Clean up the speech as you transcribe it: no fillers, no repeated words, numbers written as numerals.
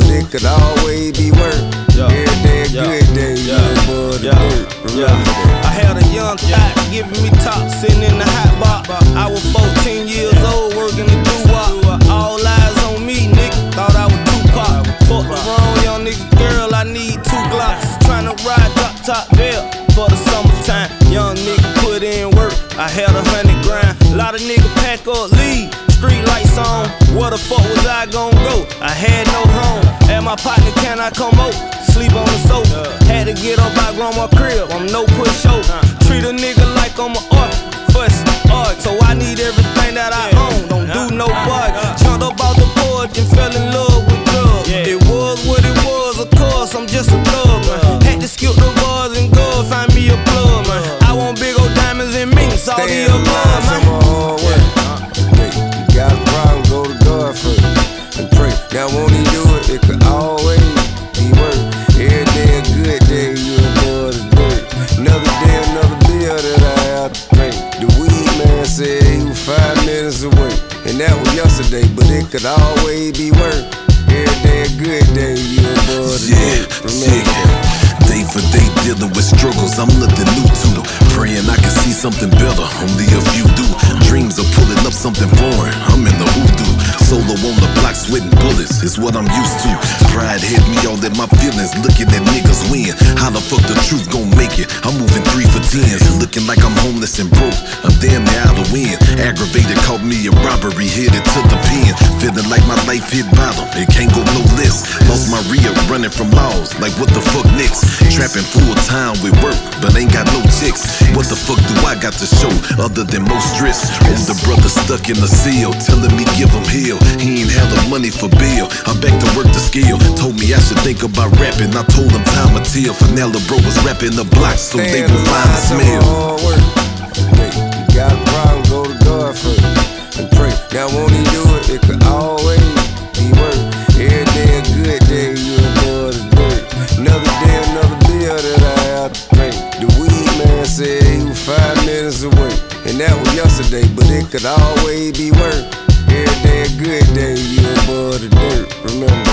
but it could always be worse. Every day a good day, you above the dirt. Remember that. I had a young thot giving me top, sitting in the hot box. I was 14 years old, working the doo-wop. All eyes on me, nigga, thought I was Tupac. Fuck the wrong young nigga girl, I need 2 Glocks. Tryna ride top belt for the summertime. Young nigga put in work, I had 100 grand. Lot of nigga pack up, leave, street lights on. Where the fuck was I gon' go? I had no home. Asked my partner, can I come over? Sleep on the sofa. Had to get up by grandma crib, I'm no pushover. Treat a nigga like I'm an art, fuss, art. So I need everything that I own, don't do no bug. Jumped up off the porch and fell in love with drugs. It was what it was, of course, I'm just a thug, man. Had to skip the bars and go find me a plug, man. I want big old diamonds and minks, all the above, man. You got a problem, go to God first and pray. Now won't he do it? It could always be worse. Every day a good day, you above the dirt. Another day, another bill that I have to pay. The weed man said he was 5 minutes away, and that was yesterday, but it could always be worse. Every day a good day, you above the dirt. Remember. Day for day dealing with struggles, I'm nothing new to. Praying I can see something better, only a few do. Dreams of pulling up something foreign, I'm in the hoodoo. Solo on the block, sweating bullets, is what I'm used to. Pride hit me all in my feelings, looking at niggas win. How the fuck the truth gon' make it? I'm moving 3 for 10s, looking like I'm homeless and broke. I'm damn near out of wind. Aggravated, caught me a robbery, headed to the pen. Feeling like my life hit bottom, it can't go no less. Lost my real, running from laws, like what the fuck next? Trapping full time with work, but ain't got no chicks. What the fuck do I got to show other than more stress? Older brother stuck in the cell, telling me give him hell. He ain't had the money for bail. I'm back to work the scale. Told me I should think about rapping. I told him time will tell. Finella bro was rapping the block, so they will find the smell. You got a problem, go to God first and pray. Now won't he do it? It could always be worse. Every day a good day, you above the dirt. Another day, another bill that I have to pay. The weed man said he was 5 minutes away, and that was yesterday, but it could always be worse. Every day a good day, you above the dirt. Remember.